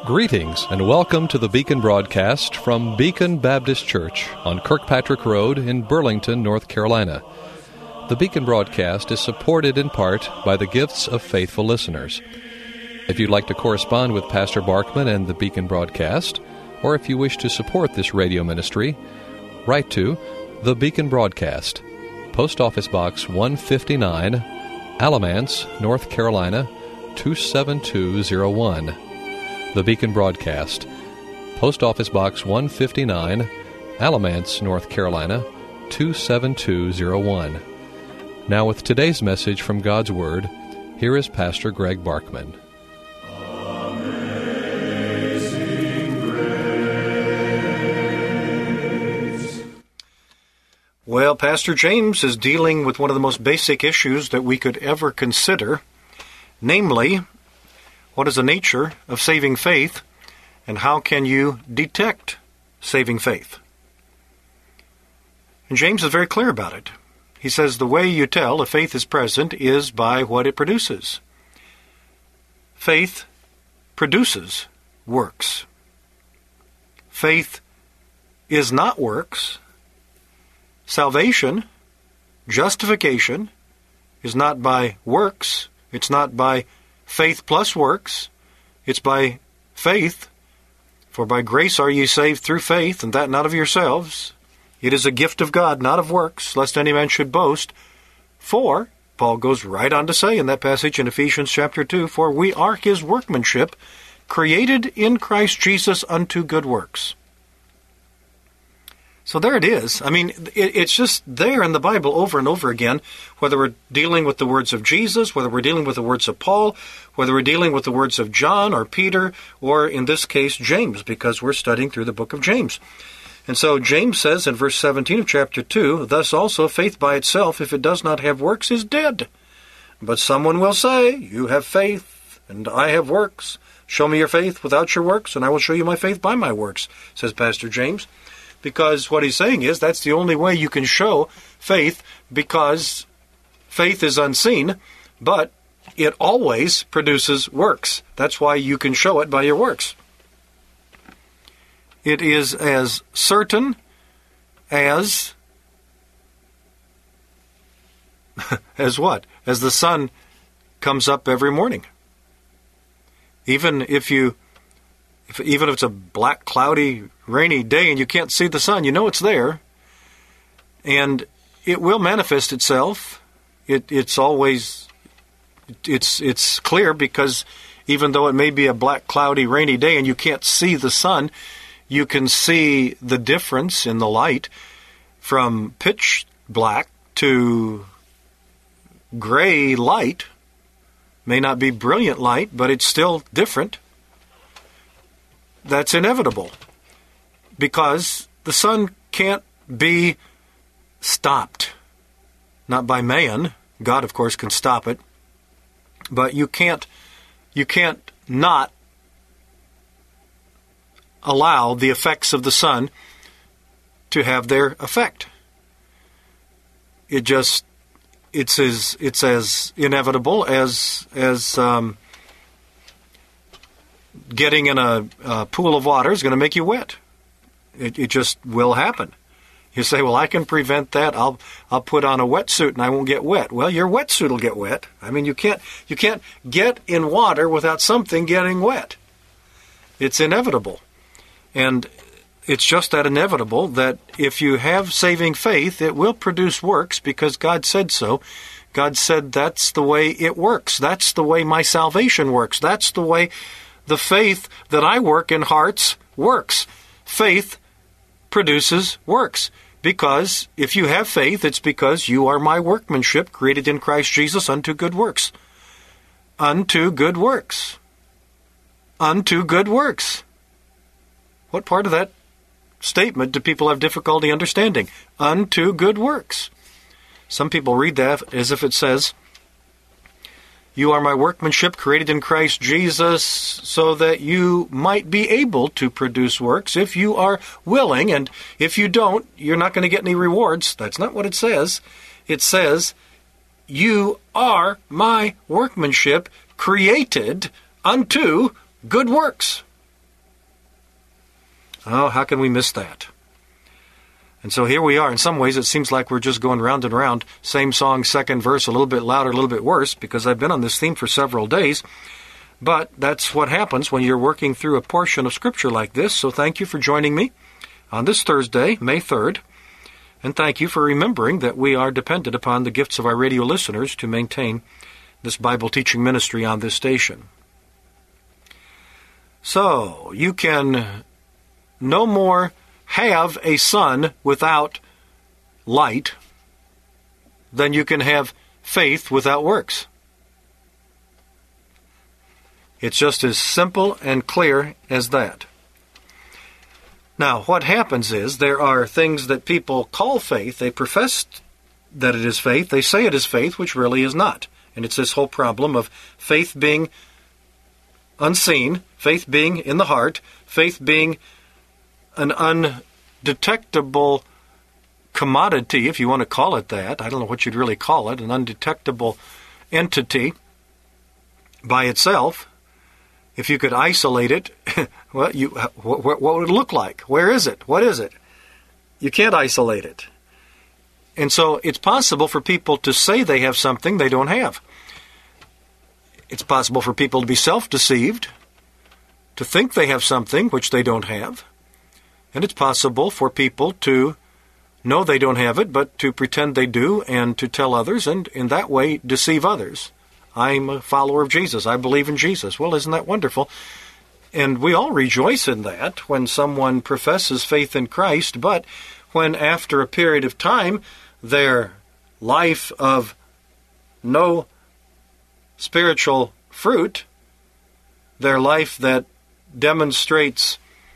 Greetings and welcome to the Beacon broadcast from Beacon Baptist Church on Kirkpatrick Road in Burlington, North Carolina. The Beacon broadcast is supported in part by the gifts of faithful listeners. If you'd like to correspond with Pastor Barkman and the Beacon broadcast, or if you wish to support this radio ministry, write to The Beacon Broadcast, Post Office Box 159, Alamance, North Carolina, 27201. The Beacon Broadcast, Post Office Box 159, Alamance, North Carolina, 27201. Now with today's message from God's Word, here is Pastor Greg Barkman. Well, Pastor James is dealing with one of the most basic issues that we could ever consider, namely, what is the nature of saving faith, and how can you detect saving faith? And James is very clear about it. He says the way you tell if faith is present is by what it produces. Faith produces works. Faith is not works. Salvation, justification, is not by works. It's not by faith plus works. It's by faith. For by grace are ye saved through faith, and that not of yourselves. It is a gift of God, not of works, lest any man should boast. For, Paul goes right on to say in that passage in Ephesians chapter 2, for we are his workmanship, created in Christ Jesus unto good works. So there it is. I mean, it's just there in the Bible over and over again, whether we're dealing with the words of Jesus, whether we're dealing with the words of Paul, whether we're dealing with the words of John or Peter, or in this case, James, because we're studying through the book of James. And so James says in verse 17 of chapter 2, thus also faith by itself, if it does not have works, is dead. But someone will say, you have faith, and I have works. Show me your faith without your works, and I will show you my faith by my works, says Pastor James. Because what he's saying is that's the only way you can show faith, because faith is unseen, but it always produces works. That's why you can show it by your works. It is as certain as what? As the sun comes up every morning. Even if it's a black, cloudy, rainy day and you can't see the sun, you know it's there. And it will manifest itself. It's clear, because even though it may be a black, cloudy, rainy day and you can't see the sun, you can see the difference in the light from pitch black to gray light. May not be brilliant light, but it's still different. That's inevitable, because the sun can't be stopped. Not by man. God, of course, can stop it. But you can't not allow the effects of the sun to have their effect. It's as inevitable as getting in a pool of water is going to make you wet. It just will happen. You say, well, I can prevent that. I'll put on a wetsuit and I won't get wet. Well, your wetsuit will get wet. I mean, you can't get in water without something getting wet. It's inevitable. And it's just that inevitable that if you have saving faith, it will produce works, because God said so. God said that's the way it works. That's the way my salvation works. That's the way the faith that I work in hearts works. Faith produces works. Because if you have faith, it's because you are my workmanship, created in Christ Jesus unto good works. Unto good works. Unto good works. What part of that statement do people have difficulty understanding? Unto good works. Some people read that as if it says, you are my workmanship created in Christ Jesus so that you might be able to produce works if you are willing, and if you don't, you're not going to get any rewards. That's not what it says. It says, you are my workmanship created unto good works. Oh, how can we miss that? And so here we are. In some ways, it seems like we're just going round and round. Same song, second verse, a little bit louder, a little bit worse, because I've been on this theme for several days. But that's what happens when you're working through a portion of Scripture like this. So thank you for joining me on this Thursday, May 3rd. And thank you for remembering that we are dependent upon the gifts of our radio listeners to maintain this Bible teaching ministry on this station. So, you can no more have a sun without light than you can have faith without works. It's just as simple and clear as that. Now, what happens is there are things that people call faith. They profess that it is faith. They say it is faith, which really is not. And it's this whole problem of faith being unseen, faith being in the heart, faith being an undetectable commodity, if you want to call it that. I don't know what you'd really call it, an undetectable entity by itself. If you could isolate it, well, what would it look like? Where is it? What is it? You can't isolate it. And so it's possible for people to say they have something they don't have. It's possible for people to be self-deceived, to think they have something which they don't have. And it's possible for people to know they don't have it, but to pretend they do and to tell others, and in that way deceive others. I'm a follower of Jesus. I believe in Jesus. Well, isn't that wonderful? And we all rejoice in that when someone professes faith in Christ, but when after a period of time their life of no spiritual fruit, their life that demonstrates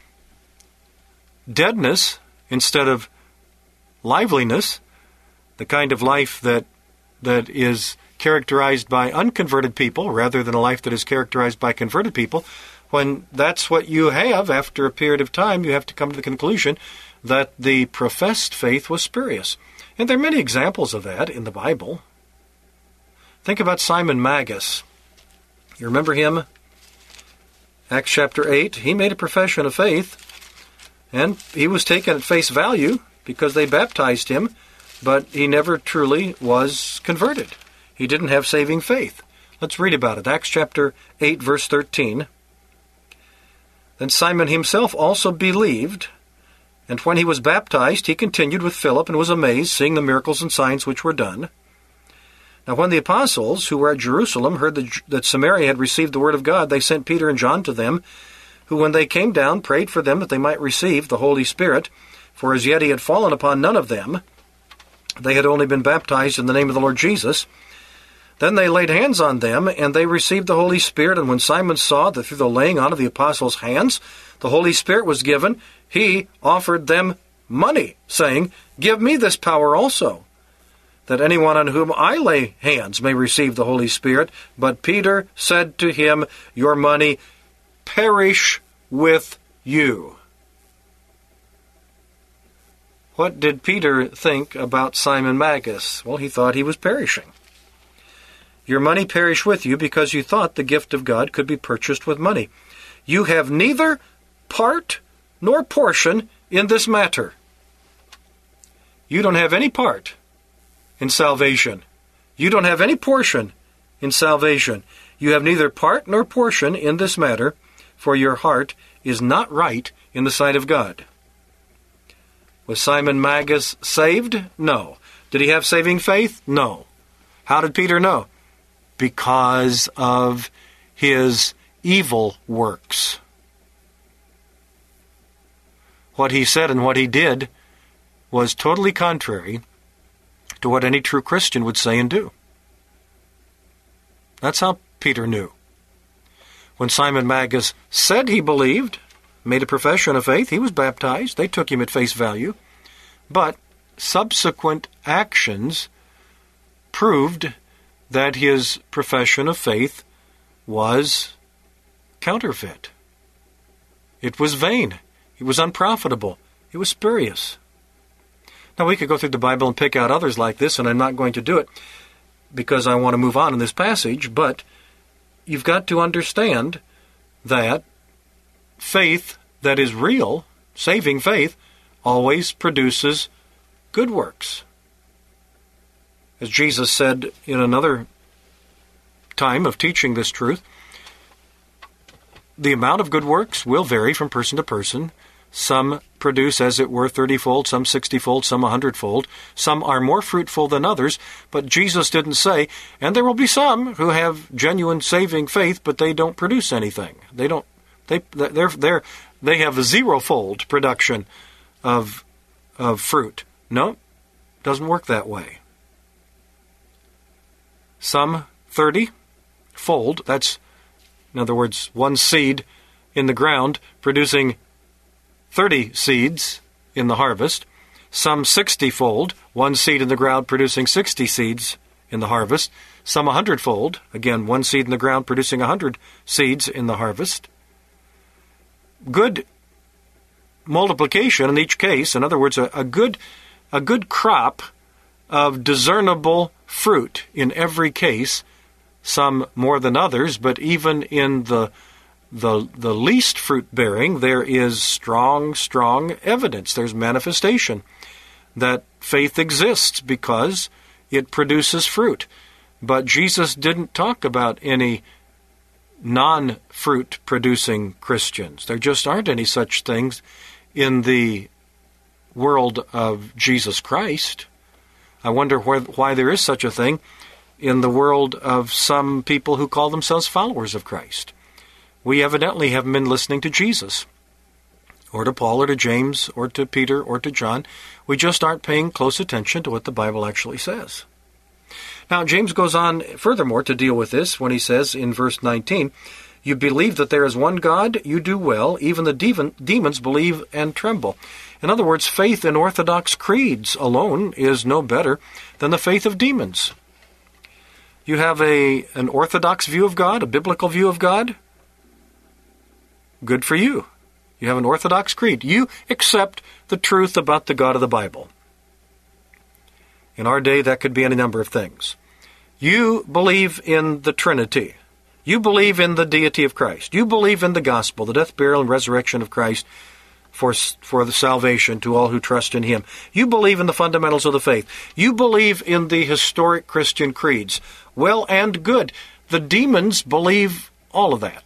deadness instead of liveliness, the kind of life that is characterized by unconverted people rather than a life that is characterized by converted people, when that's what you have after a period of time, you have to come to the conclusion that the professed faith was spurious. And there are many examples of that in the Bible. Think about Simon Magus. You remember him? Acts chapter 8. He made a profession of faith, and he was taken at face value because they baptized him, but he never truly was converted. He didn't have saving faith. Let's read about it. Acts chapter 8, verse 13. Then Simon himself also believed, and when he was baptized, he continued with Philip and was amazed, seeing the miracles and signs which were done. Now when the apostles, who were at Jerusalem, heard that Samaria had received the word of God, they sent Peter and John to them, who, when they came down, prayed for them that they might receive the Holy Spirit, for as yet he had fallen upon none of them. They had only been baptized in the name of the Lord Jesus. Then they laid hands on them, and they received the Holy Spirit. And when Simon saw that through the laying on of the apostles' hands the Holy Spirit was given, he offered them money, saying, "Give me this power also, that anyone on whom I lay hands may receive the Holy Spirit." But Peter said to him, "Your money perish with you." What did Peter think about Simon Magus? Well, he thought he was perishing. Your money perish with you because you thought the gift of God could be purchased with money. You have neither part nor portion in this matter. You don't have any part in salvation. You don't have any portion in salvation. You have neither part nor portion in this matter, for your heart is not right in the sight of God. Was Simon Magus saved? No. Did he have saving faith? No. How did Peter know? Because of his evil works. What he said and what he did was totally contrary to what any true Christian would say and do. That's how Peter knew. When Simon Magus said he believed, made a profession of faith, he was baptized. They took him at face value. But subsequent actions proved that his profession of faith was counterfeit. It was vain. It was unprofitable. It was spurious. Now, we could go through the Bible and pick out others like this, and I'm not going to do it because I want to move on in this passage, but you've got to understand that faith that is real saving faith always produces good works. As Jesus said in another time of teaching this truth, the amount of good works will vary from person to person. Some produce, as it were, 30-fold, some 60-fold, some 100-fold. Some are more fruitful than others, but Jesus didn't say, and there will be some who have genuine saving faith, but they don't produce anything. They have a 0-fold production of fruit. No, doesn't work that way. Some 30-fold, that's, in other words, one seed in the ground producing 30 seeds in the harvest. Some 60-fold, one seed in the ground producing 60 seeds in the harvest. Some 100-fold, again, one seed in the ground producing 100 seeds in the harvest. Good multiplication in each case, in other words, a good crop of discernible fruit in every case, some more than others, but even in the least fruit-bearing, there is strong evidence. There's manifestation that faith exists because it produces fruit. But Jesus didn't talk about any non-fruit-producing Christians. There just aren't any such things in the world of Jesus Christ. I wonder why there is such a thing in the world of some people who call themselves followers of Christ. We evidently haven't been listening to Jesus, or to Paul, or to James, or to Peter, or to John. We just aren't paying close attention to what the Bible actually says. Now, James goes on furthermore to deal with this when he says in verse 19, "You believe that there is one God, you do well. Even the demons believe and tremble." In other words, faith in Orthodox creeds alone is no better than the faith of demons. You have an Orthodox view of God, a biblical view of God? Good for you. You have an Orthodox creed. You accept the truth about the God of the Bible. In our day, that could be any number of things. You believe in the Trinity. You believe in the deity of Christ. You believe in the gospel, the death, burial, and resurrection of Christ for the salvation to all who trust in Him. You believe in the fundamentals of the faith. You believe in the historic Christian creeds. Well and good. The demons believe all of that.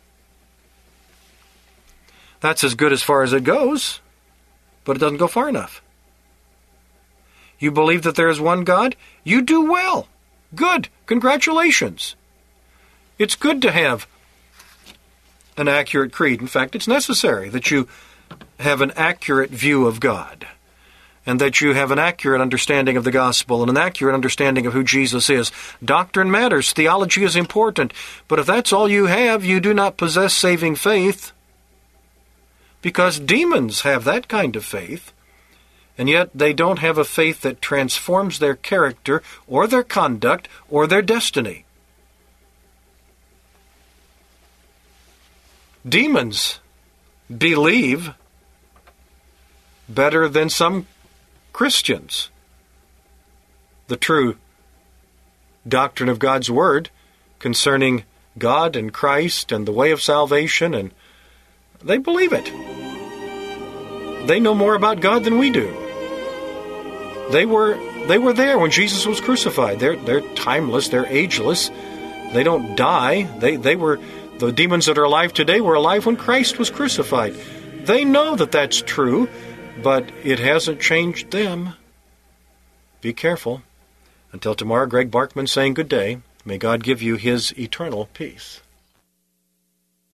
That's as good as far as it goes, but it doesn't go far enough. You believe that there is one God? You do well. Good. Congratulations. It's good to have an accurate creed. In fact, it's necessary that you have an accurate view of God, and that you have an accurate understanding of the gospel and an accurate understanding of who Jesus is. Doctrine matters. Theology is important. But if that's all you have, you do not possess saving faith, because demons have that kind of faith, and yet they don't have a faith that transforms their character or their conduct or their destiny. Demons believe better than some Christians the true doctrine of God's Word concerning God and Christ and the way of salvation, and they believe it. They know more about God than we do. They were there when Jesus was crucified. They're timeless. They're ageless. They don't die. The demons that are alive today were alive when Christ was crucified. They know that that's true, but it hasn't changed them. Be careful. Until tomorrow, Greg Barkman saying good day. May God give you His eternal peace.